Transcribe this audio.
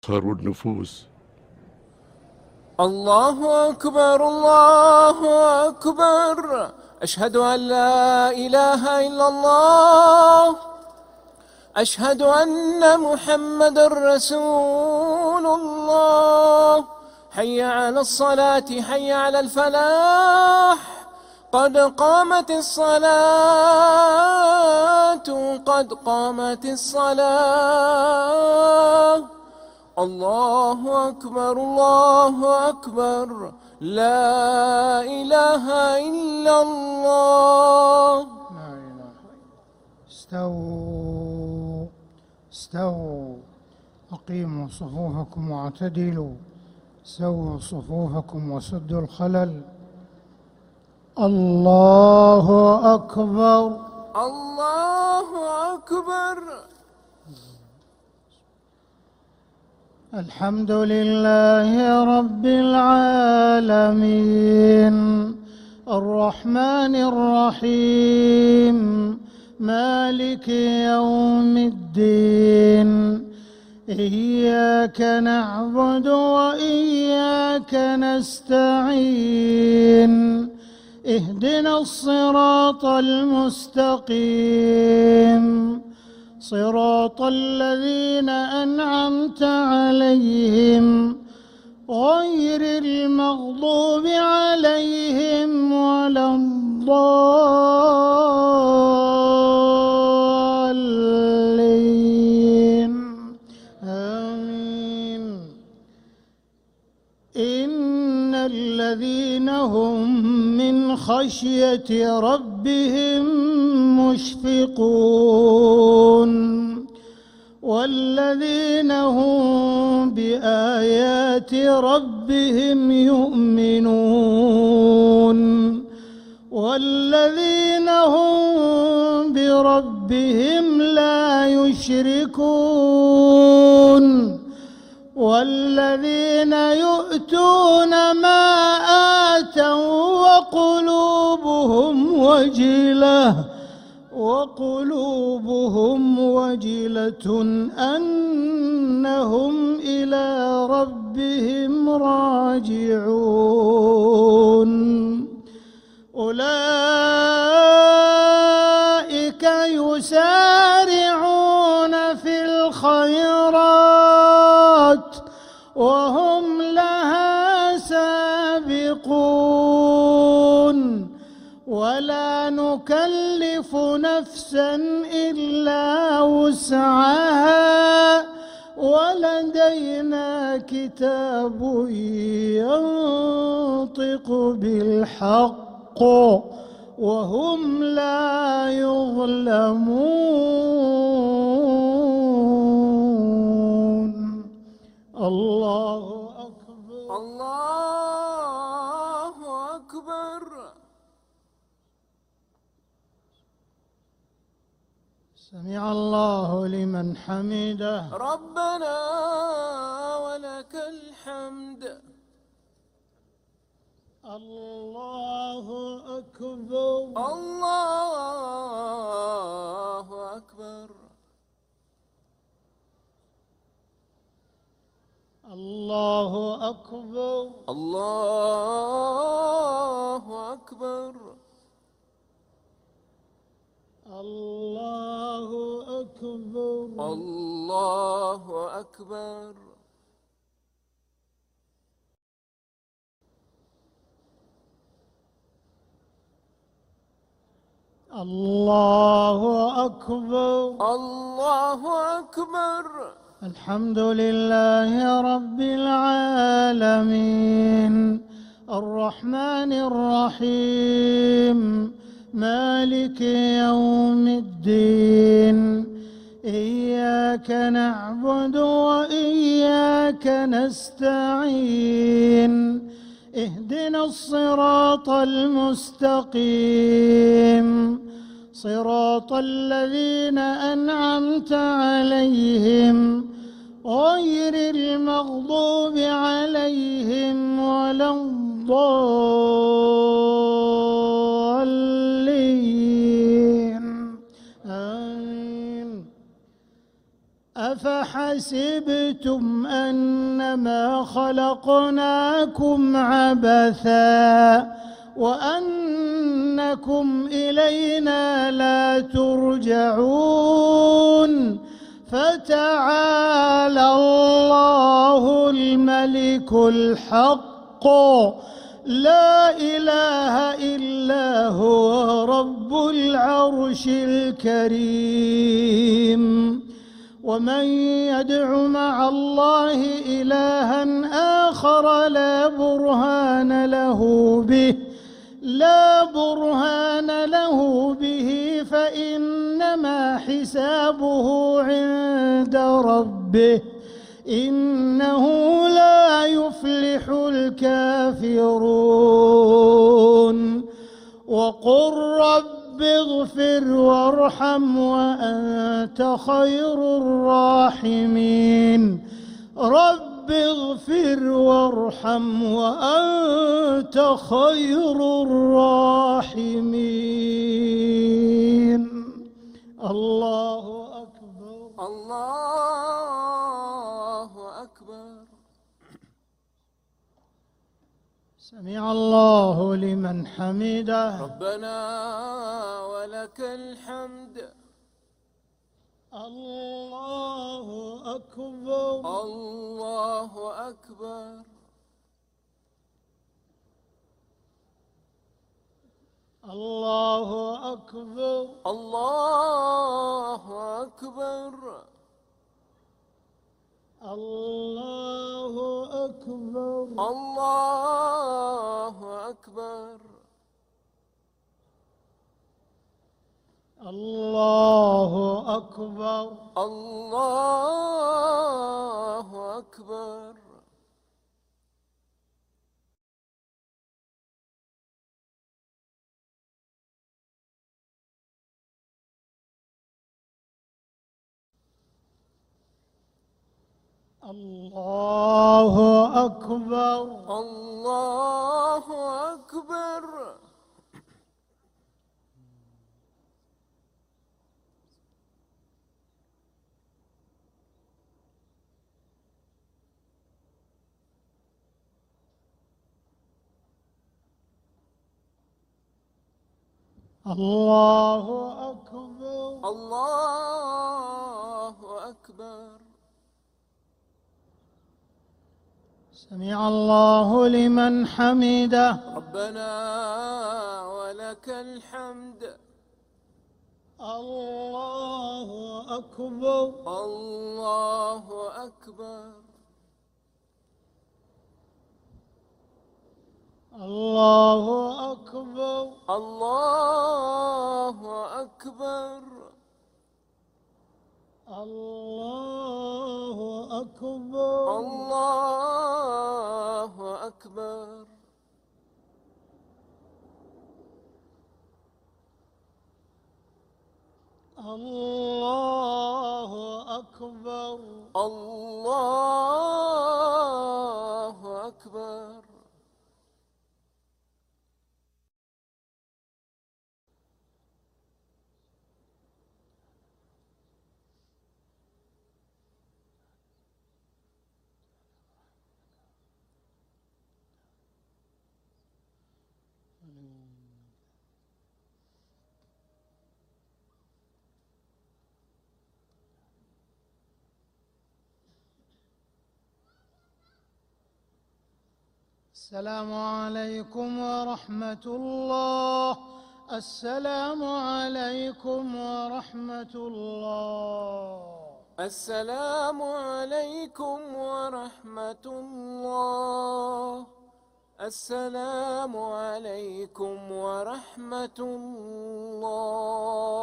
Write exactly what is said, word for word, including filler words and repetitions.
تطهر النفوس. الله أكبر الله أكبر، أشهد أن لا إله إلا الله، أشهد أن محمدا رسول الله. حي على الصلاة حي على الفلاح، قد قامت الصلاة قد قامت الصلاة. الله أكبر الله أكبر، لا إله إلا الله. لا إله. استووا استووا، أقيموا صفوفكم واعتدلوا، سووا صفوفكم وسدوا الخلل. الله أكبر الله أكبر. الحمد لله رب العالمين، الرحمن الرحيم، مالك يوم الدين. إياك نعبد وإياك نستعين، اهدنا الصراط المستقيم، صراط الذين أنعمت عليهم غير المغضوب عليهم ولا الضالين. آمين. إن الذين هم من خشية ربهم مشفقون، والذين هم بآيات ربهم يؤمنون، والذين هم بربهم لا يشركون، والذين يؤتون ما آتوا وقلوبهم وجلة وقلوبهم وجلة أنهم إلى ربهم راجعون. أولئك يسارعون في الخيرات وهم لها سابقون، ولا نكلف نفسا إلا وسعها، ولدينا كتاب ينطق بالحق وهم لا يظلمون. الله أكبر الله أكبر. سمع الله لمن حمده. ربنا ولك الحمد. الله أكبر الله أكبر. الله أكبر الله أكبر. الله أكبر الله أكبر. الله أكبر الله أكبر. الحمد لله رب العالمين، الرحمن الرحيم، مالك يوم الدين. إياك نعبد وإياك نستعين، اهدنا الصراط المستقيم، صراط الذين أنعمت عليهم غير المغضوب عليهم ولا الضالين. آمين. أفحسبتم أنما خلقناكم عبثا وأنكم إلينا لا ترجعون فتعالى الله الملك الحق لا إله إلا هو رب العرش الكريم. ومن يدع مع الله إلها آخر لا برهان له به لا برهان له به فإنما حسابه عند ربه إنه لا يفلح الكافرون. وقل رب اغفر وارحم وأنت خير الراحمين. رب اغفر وارحم وأنت خير الراحمين. الله أكبر. الله أكبر. سمع الله لمن حمده. ربنا ولك الحمد. الله أكبر. الله أكبر. الله أكبر. الله أكبر. الله أكبر. الله أكبر. الله أكبر. الله أكبر. الله أكبر. الله أكبر. الله أكبر. الله أكبر. سمع الله لمن حمده. ربنا ولك الحمد. الله أكبر. الله أكبر. الله أكبر. الله أكبر. الله أكبر. الله أكبر. الله أكبر. الله أكبر. السلام عليكم ورحمة الله. السلام عليكم ورحمة الله. السلام عليكم ورحمة الله. السلام عليكم ورحمة الله.